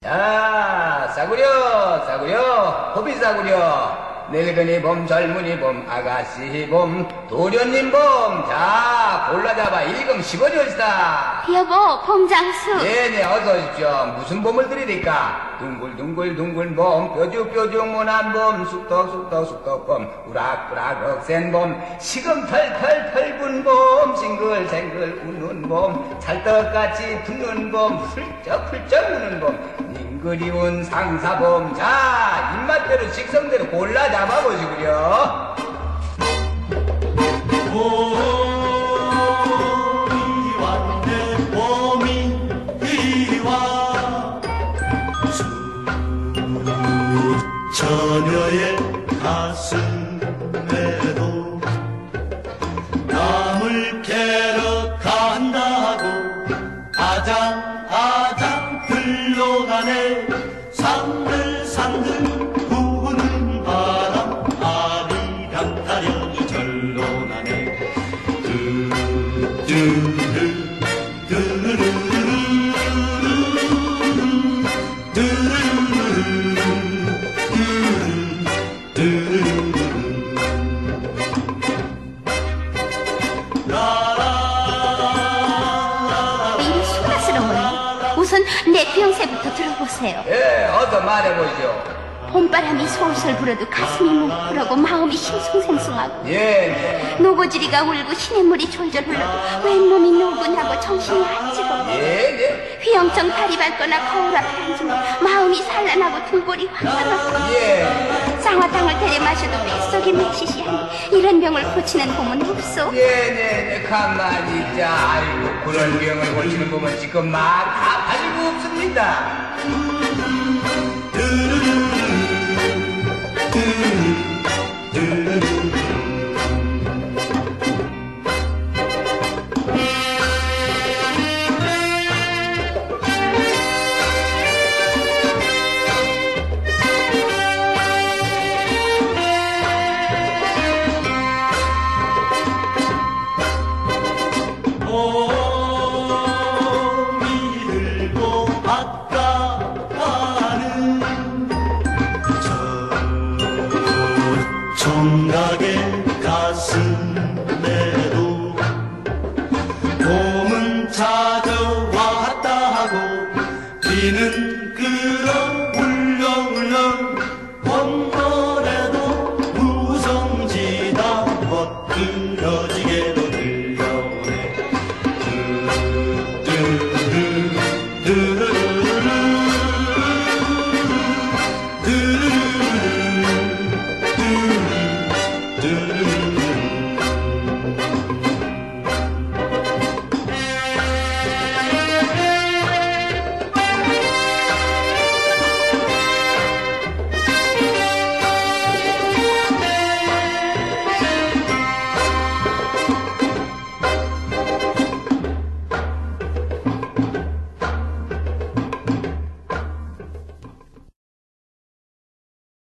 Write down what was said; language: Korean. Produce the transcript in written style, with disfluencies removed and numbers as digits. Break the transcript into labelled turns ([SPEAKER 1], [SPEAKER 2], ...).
[SPEAKER 1] 자, 싸구려, 싸구려, 호비 싸구려. 늙은이 봄, 젊은이 봄, 아가씨 봄, 도련님 봄. 자, 골라잡아. 1금 10원이었다.
[SPEAKER 2] 여보, 봄장수.
[SPEAKER 1] 네네, 어서 오십시오. 무슨 봄을 드리니까? 둥글둥글 봄, 뾰죽뾰죽 모난 봄, 쑥떡쑥떡 봄, 우락우락 억센 봄, 시금털털 털분 봄, 싱글생글 우는 봄, 찰떡같이 붙는 봄, 훌쩍훌쩍 우는 봄, 그리운 상사봄. 자, 입맛대로 식성대로 골라 잡아보시구려.
[SPEAKER 3] 봄이 왔네, 봄이 와. 처녀의 가슴에도 나물 캐러 간다고 아장 흘러가네. 산들산들 부는 바람 아리랑 타령이 절로 나네.
[SPEAKER 2] 우선 내 병세부터 들어보세요.
[SPEAKER 1] 예, 어서 말해보시오.
[SPEAKER 2] 봄바람이 솔솔 불어도 가슴이 뭉클하고 마음이 싱숭생숭하고
[SPEAKER 1] 예,
[SPEAKER 2] 노고지리가 울고 시냇물이 졸졸 흘러도 왼몸이 노곤하고 정신이 아찌고
[SPEAKER 1] 예.
[SPEAKER 2] 휘영청 다리 밟거나 거울 앞에 앉으면 마음이 산란하고 등골이 화나고
[SPEAKER 1] 예.
[SPEAKER 2] 쌍화탕을 때려 마셔도 뱃속이 맹시시하니 이런 병을 고치는 봄은 없소.
[SPEAKER 1] 네, 가만히 있자. 아이고, 그런 병을 고치는 봄은 지금 막 다 가지고 없습니다. 청각의 가슴에도 봄은 찾아왔다 하고 비는 그런